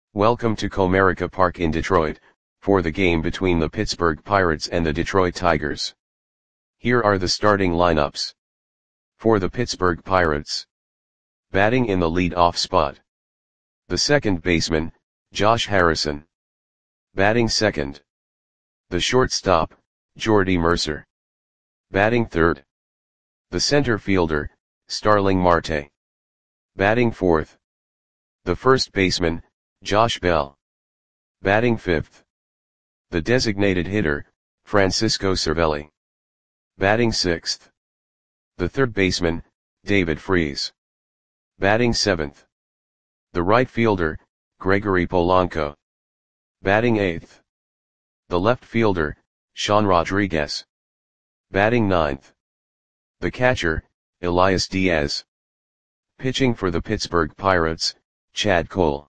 Welcome to Comerica Park in Detroit, for the game between the Pittsburgh Pirates and the Detroit Tigers. Here are the starting lineups. For the Pittsburgh Pirates. Batting in the lead-off spot. The second baseman, Josh Harrison. Batting second. The shortstop, Jordy Mercer. Batting third. The center fielder, Starling Marte. Batting fourth. The first baseman, Josh Bell. Batting fifth. The designated hitter, Francisco Cervelli. Batting sixth. The third baseman, David Freese. Batting seventh. The right fielder, Gregory Polanco. Batting eighth. The left fielder, Sean Rodriguez. Batting ninth. The catcher, Elias Diaz. Pitching for the Pittsburgh Pirates, Chad Cole.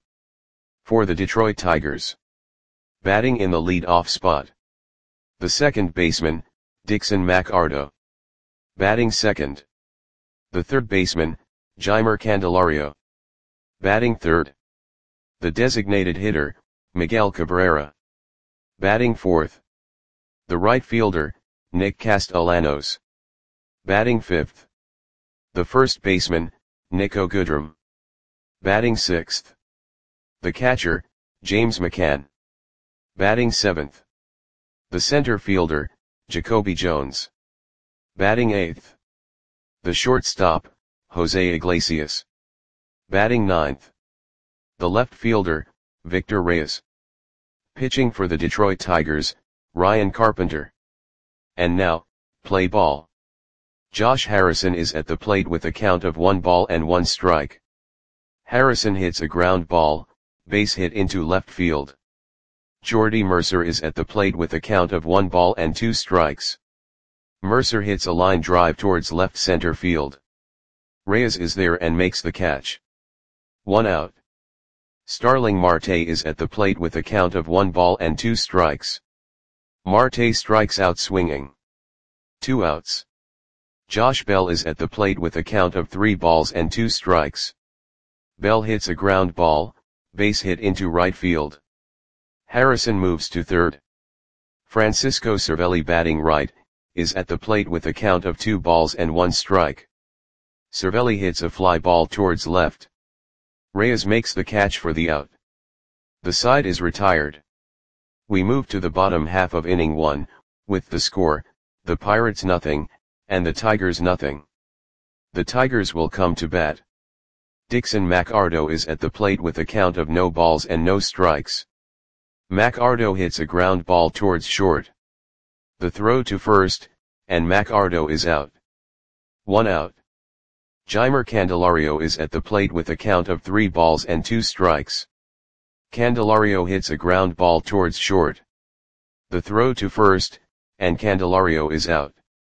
For the Detroit Tigers. Batting in the lead-off spot. The second baseman, Dixon McArdo. Batting second. The third baseman, Jeimer Candelario. Batting third. The designated hitter, Miguel Cabrera. Batting fourth. The right fielder, Nick Castellanos. Batting fifth. The first baseman, Niko Goodrum. Batting sixth. The catcher, James McCann. Batting seventh. The center fielder, Jacoby Jones. Batting eighth. The shortstop, Jose Iglesias. Batting ninth. The left fielder, Victor Reyes. Pitching for the Detroit Tigers, Ryan Carpenter. And now, play ball. Josh Harrison is at the plate with a count of 1 strike. Harrison hits a ground ball, base hit into left field. Jordy Mercer is at the plate with a count of 1 strikes. Mercer hits a line drive towards left center field. Reyes is there and makes the catch. 1 out. Starling Marte is at the plate with a count of 1 strikes. Marte strikes out swinging. 2 outs. Josh Bell is at the plate with a count of 3 strikes. Bell hits a ground ball, base hit into right field. Harrison moves to third. Francisco Cervelli, batting right, is at the plate with a count of 2 strike. Cervelli hits a fly ball towards left. Reyes makes the catch for the out. The side is retired. We move to the bottom half of inning 1, with the score, the Pirates nothing, and the Tigers nothing. The Tigers will come to bat. Dixon McArdo is at the plate with a count of no strikes. McArdo hits a ground ball towards short. The throw to first, and McArdo is out. 1 out. Jeimer Candelario is at the plate with a count of 3 strikes. Candelario hits a ground ball towards short. The throw to first, and Candelario is out.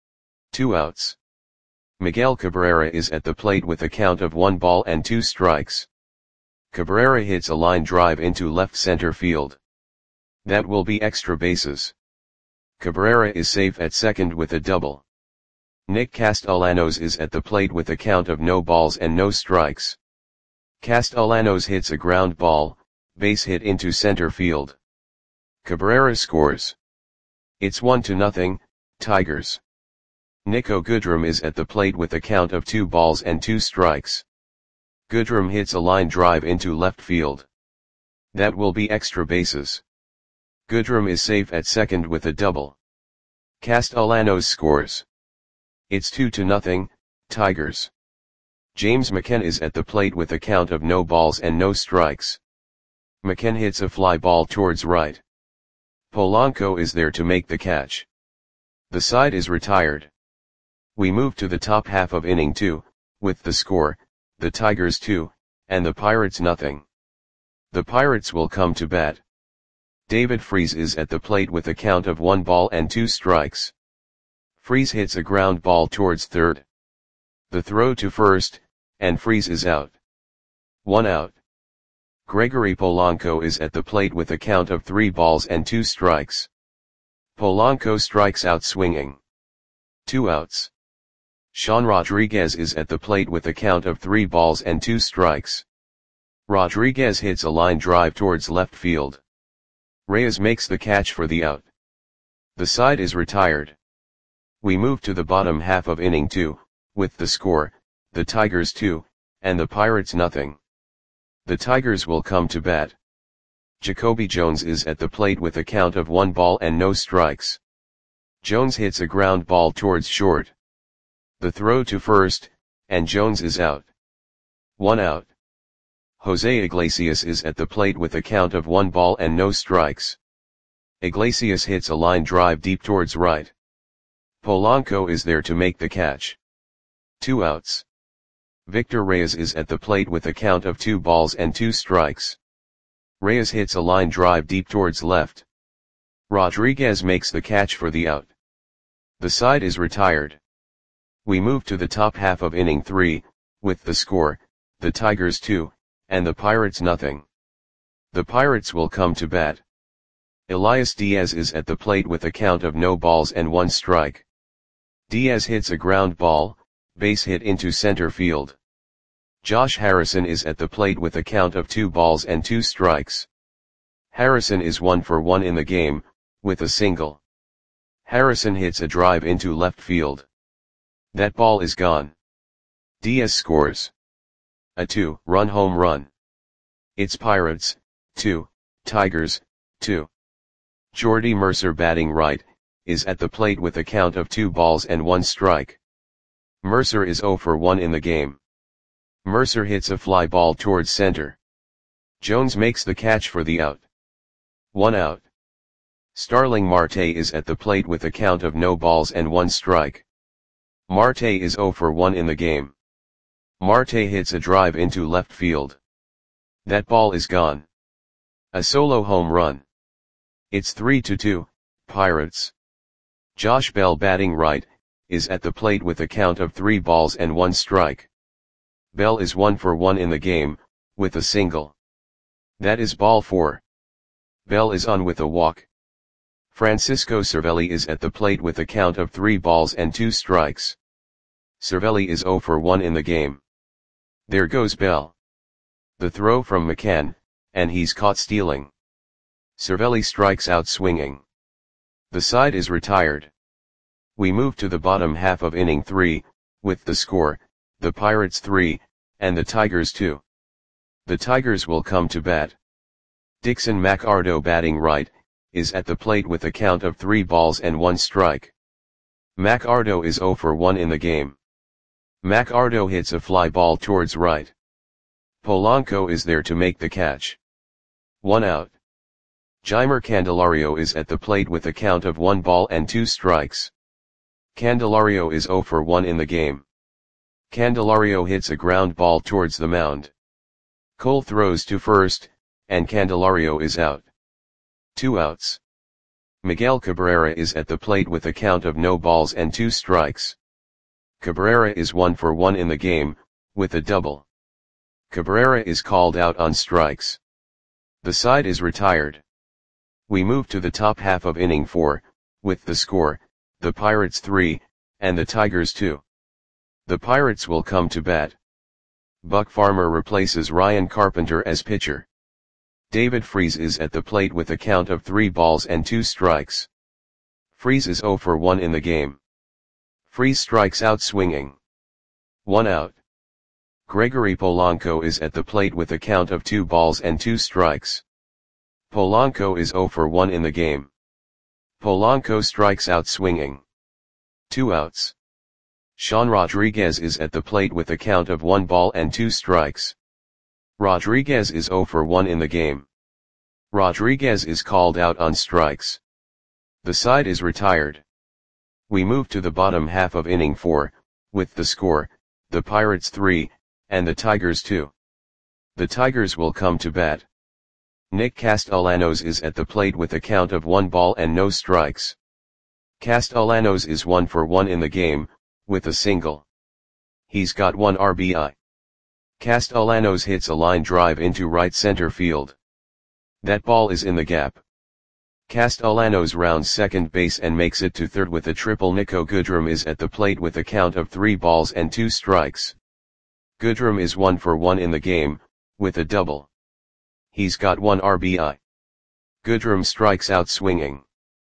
2 outs. Miguel Cabrera is at the plate with a count of 1 strikes. Cabrera hits a line drive into left center field. That will be extra bases. Cabrera is safe at second with a double. Nick Castellanos is at the plate with a count of no strikes. Castellanos hits a ground ball, base hit into center field. Cabrera scores. It's 1-0, Tigers. Niko Goodrum is at the plate with a count of 2 strikes. Goodrum hits a line drive into left field. That will be extra bases. Goodrum is safe at second with a double. Castellanos scores. It's 2-0, Tigers. James McCann is at the plate with a count of no strikes. McCann hits a fly ball towards right. Polanco is there to make the catch. The side is retired. We move to the top half of inning 2, with the score, the Tigers 2, and the Pirates nothing. The Pirates will come to bat. David Freese is at the plate with a count of 1 strikes. Freese hits a ground ball towards third. The throw to first, and Freese is out. 1 out. Gregory Polanco is at the plate with a count of 3 strikes. Polanco strikes out swinging. 2 outs. Sean Rodriguez is at the plate with a count of 3 strikes. Rodriguez hits a line drive towards left field. Reyes makes the catch for the out. The side is retired. We move to the bottom half of inning 2, with the score, the Tigers 2, and the Pirates nothing. The Tigers will come to bat. Jacoby Jones is at the plate with a count of 1 ball and no strikes. Jones hits a ground ball towards short. The throw to first, and Jones is out. 1 out. Jose Iglesias is at the plate with a count of 1 ball and no strikes. Iglesias hits a line drive deep towards right. Polanco is there to make the catch. 2 outs. Victor Reyes is at the plate with a count of 2 balls and 2 strikes. Reyes hits a line drive deep towards left. Rodriguez makes the catch for the out. The side is retired. We move to the top half of inning 3, with the score, the Tigers 2, and the Pirates nothing. The Pirates will come to bat. Elias Diaz is at the plate with a count of no balls and 1 strike. Diaz hits a ground ball, base hit into center field. Josh Harrison is at the plate with a count of 2 balls and 2 strikes. Harrison is 1 for 1 in the game, with a single. Harrison hits a drive into left field. That ball is gone. Diaz scores a 2-run home run. It's Pirates 2, Tigers 2. Jordy Mercer, batting right, is at the plate with a count of 2 balls and 1 strike. Mercer is 0 for 1 in the game. Mercer hits a fly ball towards center. Jones makes the catch for the out. 1 out. Starling Marte is at the plate with a count of no balls and 1 strike. Marte is 0 for 1 in the game. Marte hits a drive into left field. That ball is gone. A solo home run. It's 3-2, Pirates. Josh Bell, batting right, is at the plate with a count of 3 balls and 1 strike. Bell is 1 for 1 in the game, with a single. That is ball 4. Bell is on with a walk. Francisco Cervelli is at the plate with a count of 3 balls and 2 strikes. Cervelli is 0 for 1 in the game. There goes Bell. The throw from McCann, and he's caught stealing. Cervelli strikes out swinging. The side is retired. We move to the bottom half of inning 3, with the score, the Pirates 3, and the Tigers 2. The Tigers will come to bat. Dixon McArdo, batting right, is at the plate with a count of 3 balls and 1 strike. McArdo is 0 for 1 in the game. McArdo hits a fly ball towards right. Polanco is there to make the catch. 1 out. Jeimer Candelario is at the plate with a count of 1 ball and 2 strikes. Candelario is 0 for 1 in the game. Candelario hits a ground ball towards the mound. Cole throws to first, and Candelario is out. 2 outs. Miguel Cabrera is at the plate with a count of no balls and 2 strikes. Cabrera is 1 for 1 in the game, with a double. Cabrera is called out on strikes. The side is retired. We move to the top half of inning 4, with the score, the Pirates 3, and the Tigers 2. The Pirates will come to bat. Buck Farmer replaces Ryan Carpenter as pitcher. David Freese is at the plate with a count of 3 balls and 2 strikes. Freese is 0 for 1 in the game. Freese strikes out swinging. 1 out. Gregory Polanco is at the plate with a count of 2 balls and 2 strikes. Polanco is 0 for 1 in the game. Polanco strikes out swinging. 2 outs. Sean Rodriguez is at the plate with a count of 1 ball and 2 strikes. Rodriguez is 0 for 1 in the game. Rodriguez is called out on strikes. The side is retired. We move to the bottom half of inning 4, with the score, the Pirates 3, and the Tigers 2. The Tigers will come to bat. Nick Castellanos is at the plate with a count of 1 ball and no strikes. Castellanos is 1 for 1 in the game, with a single. He's got 1 RBI. Castellanos hits a line drive into right center field. That ball is in the gap. Castellanos rounds second base and makes it to third with a triple. Nico Goodrum is at the plate with a count of 3 balls and 2 strikes. Goodrum is 1 for 1 in the game, with a double. He's got 1 RBI. Goodrum strikes out swinging.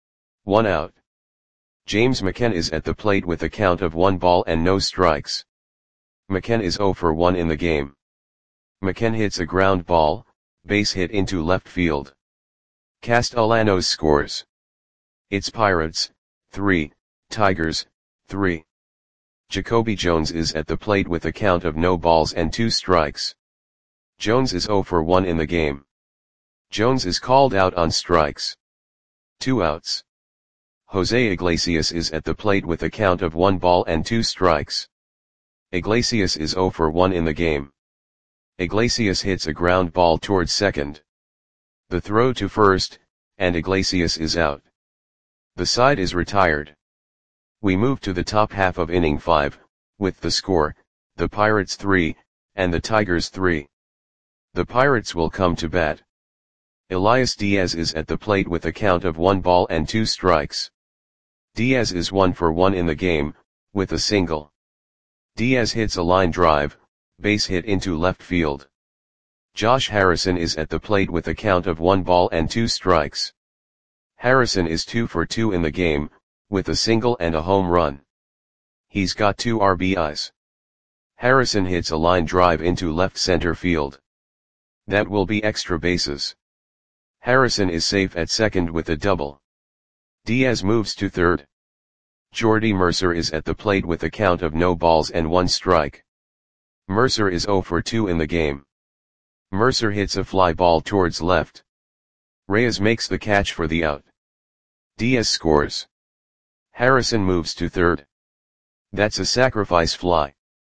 1 out. James McCann is at the plate with a count of 1 ball and no strikes. McCann is 0 for 1 in the game. McCann hits a ground ball, base hit into left field. Castellanos scores. It's Pirates, 3, Tigers, 3. Jacoby Jones is at the plate with a count of no balls and 2 strikes. Jones is 0 for 1 in the game. Jones is called out on strikes. 2 outs. Jose Iglesias is at the plate with a count of 1 ball and 2 strikes. Iglesias is 0 for 1 in the game. Iglesias hits a ground ball towards second. The throw to first, and Iglesias is out. The side is retired. We move to the top half of inning 5, with the score, the Pirates 3, and the Tigers 3. The Pirates will come to bat. Elias Diaz is at the plate with a count of 1 ball and 2 strikes. Diaz is 1 for 1 in the game, with a single. Diaz hits a line drive, base hit into left field. Josh Harrison is at the plate with a count of 1 ball and 2 strikes. Harrison is 2 for 2 in the game, with a single and a home run. He's got 2 RBIs. Harrison hits a line drive into left center field. That will be extra bases. Harrison is safe at second with a double. Diaz moves to third. Jordy Mercer is at the plate with a count of no balls and 1 strike. Mercer is 0 for 2 in the game. Mercer hits a fly ball towards left. Reyes makes the catch for the out. Diaz scores. Harrison moves to third. That's a sacrifice fly.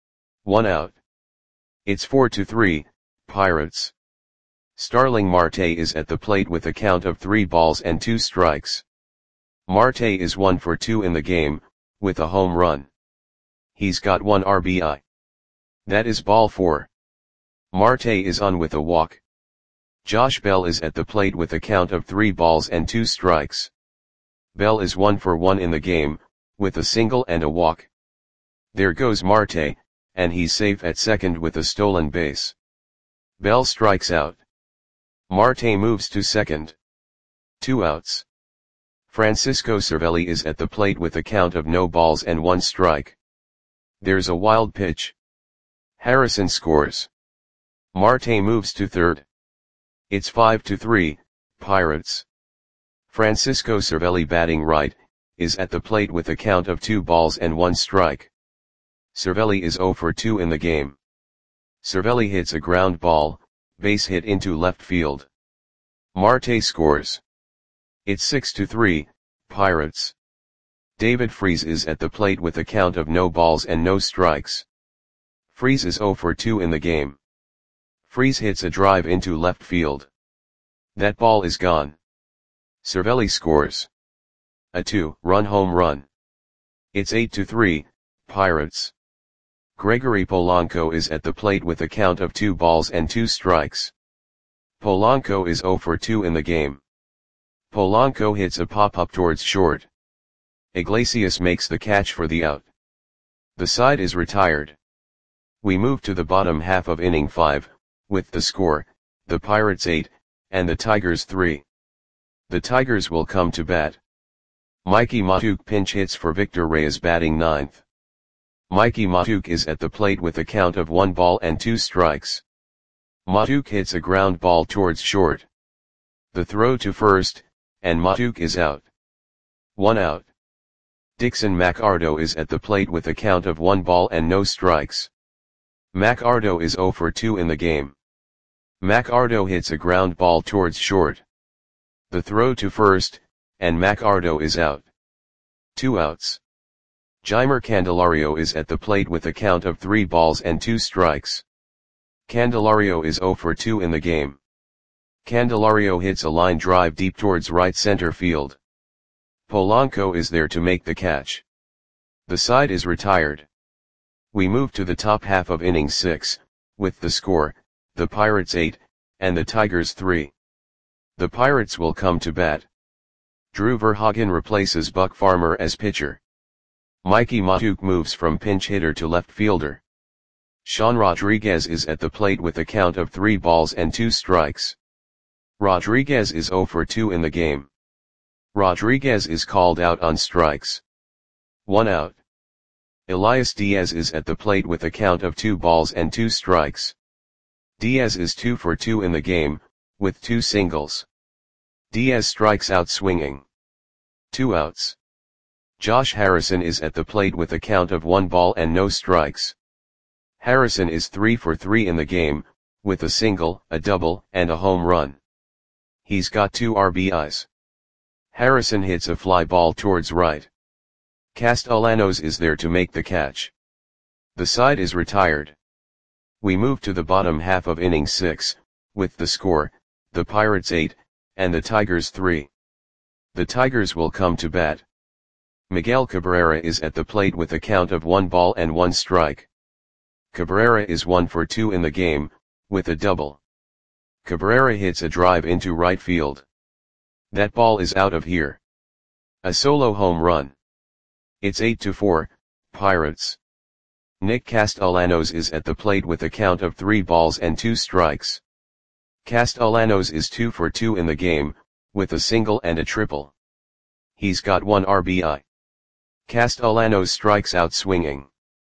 1 out. It's 4-3, Pirates. Starling Marte is at the plate with a count of 3 balls and 2 strikes. Marte is 1 for 2 in the game, with a home run. He's got 1 RBI. That is ball 4. Marte is on with a walk. Josh Bell is at the plate with a count of 3 balls and 2 strikes. Bell is 1 for 1 in the game, with a single and a walk. There goes Marte, and he's safe at second with a stolen base. Bell strikes out. Marte moves to second. 2 outs. Francisco Cervelli is at the plate with a count of no balls and 1 strike. There's a wild pitch. Harrison scores. Marte moves to third. It's 5-3, Pirates. Francisco Cervelli, batting right, is at the plate with a count of 2 balls and 1 strike. Cervelli is 0 for 2 in the game. Cervelli hits a ground ball, base hit into left field. Marte scores. It's 6-3, Pirates. David Freese is at the plate with a count of no balls and no strikes. Freese is 0 for 2 in the game. Freese hits a drive into left field. That ball is gone. Cervelli scores. A 2-run home run. It's 8-3, Pirates. Gregory Polanco is at the plate with a count of 2 balls and 2 strikes. Polanco is 0 for 2 in the game. Polanco hits a pop-up towards short. Iglesias makes the catch for the out. The side is retired. We move to the bottom half of inning 5, with the score, the Pirates 8, and the Tigers 3. The Tigers will come to bat. Mikey Matuk pinch hits for Victor Reyes, batting 9th. Mikey Matuk is at the plate with a count of 1 ball and 2 strikes. Matuk hits a ground ball towards short. The throw to first, and Matuk is out. 1 out. Dixon McArdo is at the plate with a count of 1 ball and no strikes. McArdo is 0 for 2 in the game. McArdo hits a ground ball towards short. The throw to first, and McArdo is out. 2 outs. Jeimer Candelario is at the plate with a count of 3 balls and 2 strikes. Candelario is 0 for 2 in the game. Candelario hits a line drive deep towards right center field. Polanco is there to make the catch. The side is retired. We move to the top half of inning 6, with the score, the Pirates 8, and the Tigers 3. The Pirates will come to bat. Drew Verhagen replaces Buck Farmer as pitcher. Mikey Matuk moves from pinch hitter to left fielder. Sean Rodriguez is at the plate with a count of 3 balls and 2 strikes. Rodriguez is 0 for 2 in the game. Rodriguez is called out on strikes. 1 out. Elias Diaz is at the plate with a count of 2 balls and 2 strikes. Diaz is 2 for 2 in the game, with 2 singles. Diaz strikes out swinging. 2 outs. Josh Harrison is at the plate with a count of 1 ball and no strikes. Harrison is 3 for 3 in the game, with a single, a double, and a home run. He's got 2 RBIs. Harrison hits a fly ball towards right. Castellanos is there to make the catch. The side is retired. We move to the bottom half of inning 6, with the score, the Pirates 8, and the Tigers 3. The Tigers will come to bat. Miguel Cabrera is at the plate with a count of 1 ball and 1 strike. Cabrera is 1 for 2 in the game, with a double. Cabrera hits a drive into right field. That ball is out of here. A solo home run. It's 8-4, Pirates. Nick Castellanos is at the plate with a count of 3 balls and 2 strikes. Castellanos is 2 for 2 in the game, with a single and a triple. He's got 1 RBI. Castellanos strikes out swinging.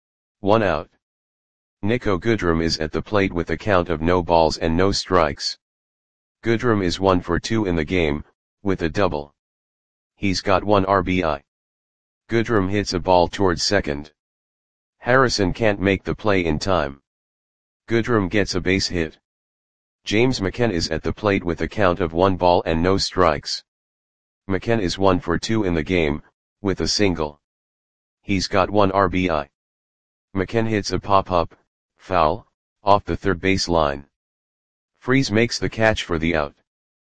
1 out. Nico Goodrum is at the plate with a count of no balls and no strikes. Goodrum is 1 for 2 in the game, with a double. He's got 1 RBI. Goodrum hits a ball towards second. Harrison can't make the play in time. Goodrum gets a base hit. James McCann is at the plate with a count of 1 ball and no strikes. McCann is 1 for 2 in the game, with a single. He's got 1 RBI. McCann hits a pop-up, foul, off the third base line. Freese makes the catch for the out.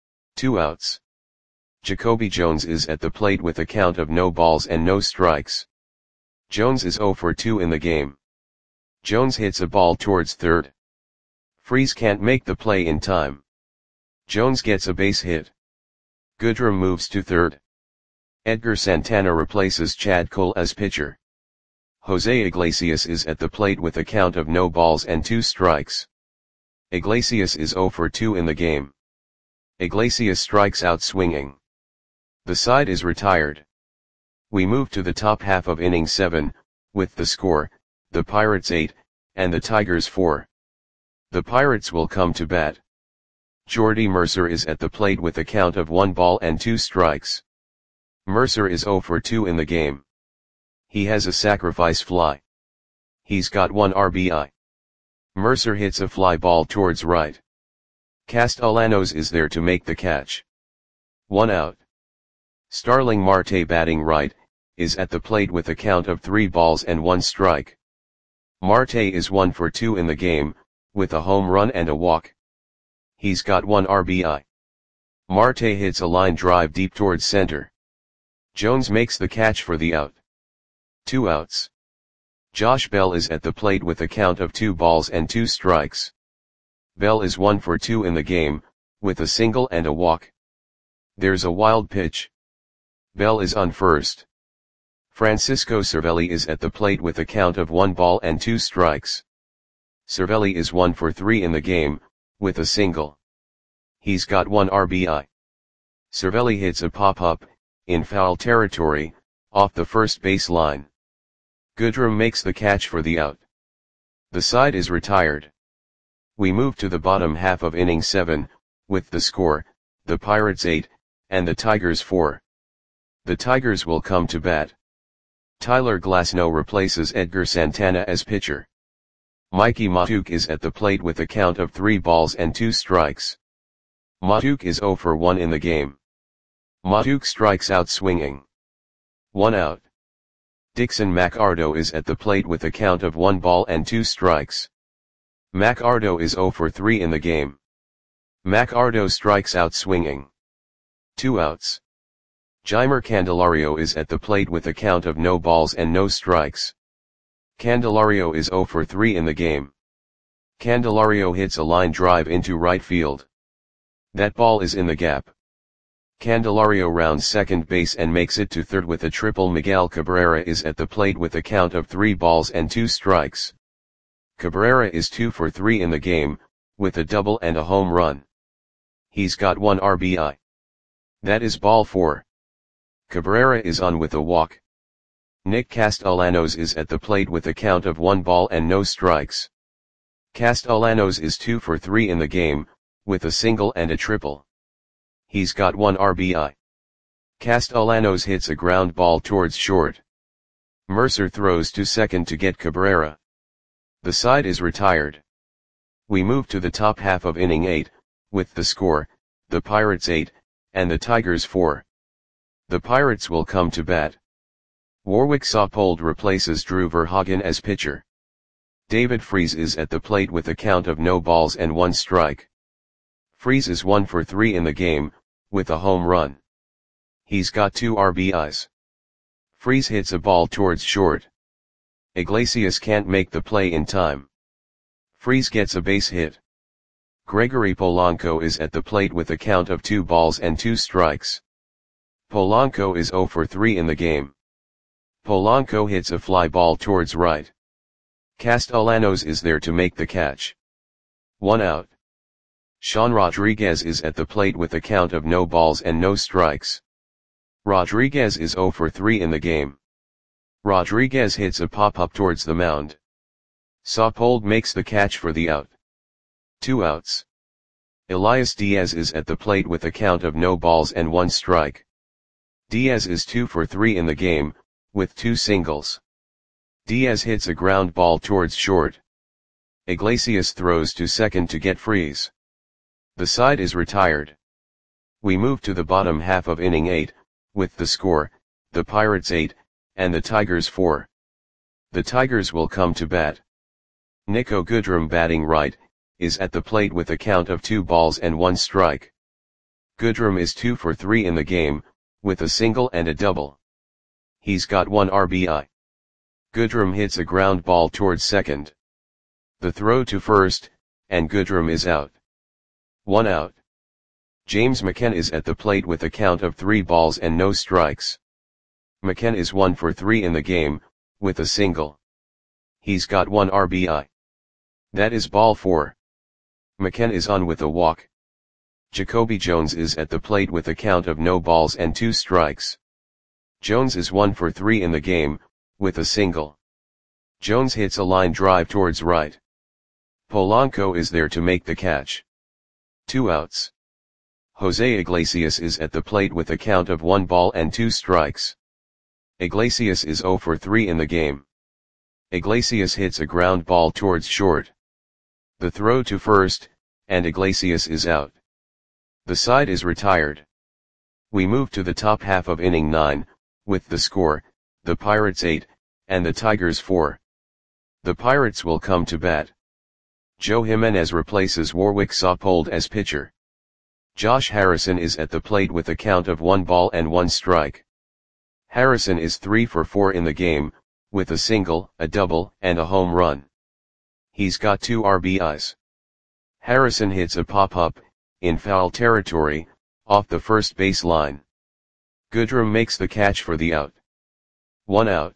2 outs. Jacoby Jones is at the plate with a count of no balls and no strikes. Jones is 0 for 2 in the game. Jones hits a ball towards third. Freese can't make the play in time. Jones gets a base hit. Goodrum moves to third. Edgar Santana replaces Chad Cole as pitcher. Jose Iglesias is at the plate with a count of no balls and 2 strikes. Iglesias is 0 for 2 in the game. Iglesias strikes out swinging. The side is retired. We move to the top half of inning 7, with the score, the Pirates 8, and the Tigers 4. The Pirates will come to bat. Jordy Mercer is at the plate with a count of 1 ball and 2 strikes. Mercer is 0 for 2 in the game. He has a sacrifice fly. He's got 1 RBI. Mercer hits a fly ball towards right. Castellanos is there to make the catch. 1 out. Starling Marte batting right, is at the plate with a count of 3 balls and 1 strike. Marte is 1 for 2 in the game, with a home run and a walk. He's got 1 RBI. Marte hits a line drive deep towards center. Jones makes the catch for the out. 2 outs. Josh Bell is at the plate with a count of 2 balls and 2 strikes. Bell is 1 for 2 in the game, with a single and a walk. There's a wild pitch. Bell is on first. Francisco Cervelli is at the plate with a count of 1 ball and 2 strikes. Cervelli is 1 for 3 in the game, with a single. He's got 1 RBI. Cervelli hits a pop-up, in foul territory, off the first base line. Goodrum makes the catch for the out. The side is retired. We move to the bottom half of inning 7, with the score, the Pirates 8, and the Tigers 4. The Tigers will come to bat. Tyler Glasnow replaces Edgar Santana as pitcher. Mikey Matuk is at the plate with a count of 3 balls and 2 strikes. Matuk is 0 for 1 in the game. Matuk strikes out swinging. 1 out. Dixon McArdo is at the plate with a count of 1 ball and 2 strikes. McArdo is 0 for 3 in the game. McArdo strikes out swinging. 2 outs. Jeimer Candelario is at the plate with a count of no balls and no strikes. Candelario is 0 for 3 in the game. Candelario hits a line drive into right field. That ball is in the gap. Candelario rounds second base and makes it to third with a triple. Miguel Cabrera is at the plate with a count of 3 balls and 2 strikes. Cabrera is 2 for 3 in the game, with a double and a home run. He's got 1 RBI. That is ball 4. Cabrera is on with a walk. Nick Castellanos is at the plate with a count of 1 ball and no strikes. Castellanos is 2 for 3 in the game, with a single and a triple. He's got 1 RBI. Castellanos hits a ground ball towards short. Mercer throws to second to get Cabrera. The side is retired. We move to the top half of inning 8, with the score, the Pirates 8, and the Tigers 4. The Pirates will come to bat. Warwick Saupold replaces Drew Verhagen as pitcher. David Freese is at the plate with a count of no balls and 1 strike. Freese is 1 for 3 in the game, with a home run. He's got 2 RBIs. Freese hits a ball towards short. Iglesias can't make the play in time. Freese gets a base hit. Gregory Polanco is at the plate with a count of 2 balls and 2 strikes. Polanco is 0 for 3 in the game. Polanco hits a fly ball towards right. Castellanos is there to make the catch. 1 out. Sean Rodriguez is at the plate with a count of no balls and no strikes. Rodriguez is 0 for 3 in the game. Rodriguez hits a pop-up towards the mound. Saupold makes the catch for the out. 2 outs. Elias Diaz is at the plate with a count of no balls and 1 strike. Diaz is 2 for 3 in the game, with 2 singles. Diaz hits a ground ball towards short. Iglesias throws to second to get Freese. The side is retired. We move to the bottom half of inning 8, with the score, the Pirates 8, and the Tigers 4. The Tigers will come to bat. Nico Goodrum batting right, is at the plate with a count of 2 balls and 1 strike. Goodrum is 2 for 3 in the game, with a single and a double. He's got 1 RBI. Goodrum hits a ground ball towards second. The throw to first, and Goodrum is out. 1 out. James McKenna is at the plate with a count of 3 balls and no strikes. McKenna is 1 for 3 in the game, with a single. He's got 1 RBI. That is ball 4. McKenna is on with a walk. Jacoby Jones is at the plate with a count of no balls and 2 strikes. Jones is 1 for 3 in the game, with a single. Jones hits a line drive towards right. Polanco is there to make the catch. 2 outs. Jose Iglesias is at the plate with a count of 1 ball and 2 strikes. Iglesias is 0 for 3 in the game. Iglesias hits a ground ball towards short. The throw to first, and Iglesias is out. The side is retired. We move to the top half of inning 9, with the score, the Pirates 8, and the Tigers 4. The Pirates will come to bat. Joe Jimenez replaces Warwick Saupold as pitcher. Josh Harrison is at the plate with a count of 1 ball and 1 strike. Harrison is 3 for 4 in the game, with a single, a double, and a home run. He's got 2 RBIs. Harrison hits a pop-up, in foul territory, off the first base line. Goodrum makes the catch for the out. 1 out.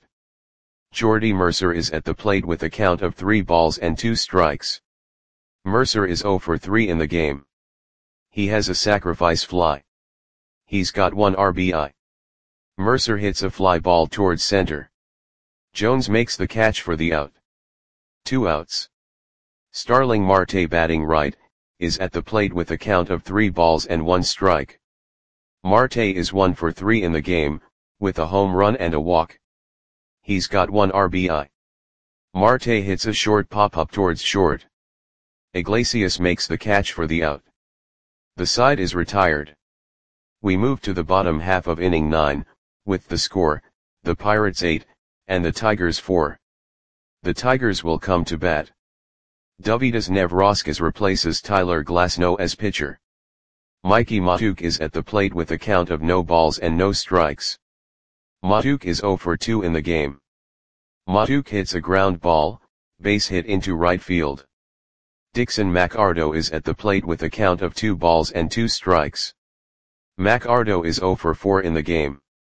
Jordy Mercer is at the plate with a count of 3 balls and 2 strikes. Mercer is 0 for 3 in the game. He has a sacrifice fly. He's got 1 RBI. Mercer hits a fly ball towards center. Jones makes the catch for the out. 2 outs. Starling Marte batting right, is at the plate with a count of 3 balls and 1 strike. Marte is 1 for 3 in the game, with a home run and a walk. He's got 1 RBI. Marte hits a short pop-up towards short. Iglesias makes the catch for the out. The side is retired. We move to the bottom half of inning 9, with the score, the Pirates 8, and the Tigers 4. The Tigers will come to bat. Dovydas Nevrauskas replaces Tyler Glasnow as pitcher. Mikey Mahtook is at the plate with a count of no balls and no strikes. Mahtook is 0 for 2 in the game. Mahtook hits a ground ball, base hit into right field. Dixon McArdo is at the plate with a count of 2 balls and 2 strikes. McArdo is 0 for 4 in the game.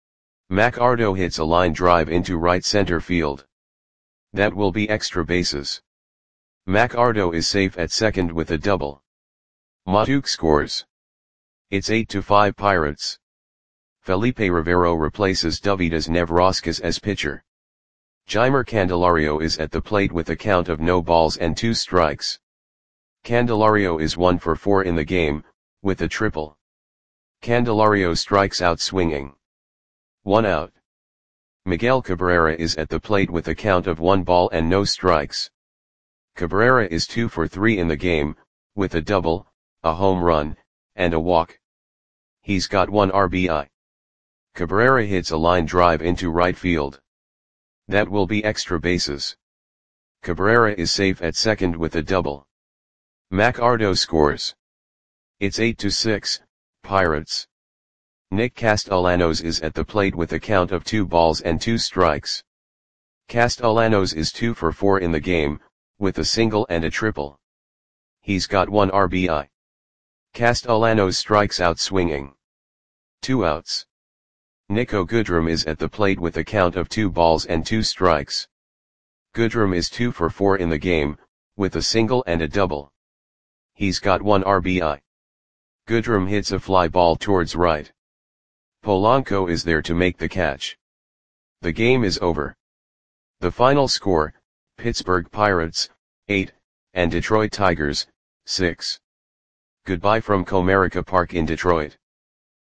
McArdo hits a line drive into right center field. That will be extra bases. McArdle is safe at second with a double. Matuk scores. It's 8-5 Pirates. Felipe Rivero replaces Dovydas Nevrauskas as pitcher. Jeimer Candelario is at the plate with a count of no balls and 2 strikes. Candelario is 1 for 4 in the game, with a triple. Candelario strikes out swinging. 1 out. Miguel Cabrera is at the plate with a count of 1 ball and no strikes. Cabrera is 2 for 3 in the game, with a double, a home run, and a walk. He's got 1 RBI. Cabrera hits a line drive into right field. That will be extra bases. Cabrera is safe at second with a double. McArdle scores. It's 8-6, Pirates. Nick Castellanos is at the plate with a count of 2 balls and 2 strikes. Castellanos is 2 for 4 in the game, with a single and a triple. He's got 1 RBI. Castellanos strikes out swinging. 2 outs. Nico Goodrum is at the plate with a count of 2 balls and 2 strikes. Goodrum is 2 for 4 in the game, with a single and a double. He's got 1 RBI. Goodrum hits a fly ball towards right. Polanco is there to make the catch. The game is over. The final score, Pittsburgh Pirates, 8, and Detroit Tigers, 6. Goodbye from Comerica Park in Detroit.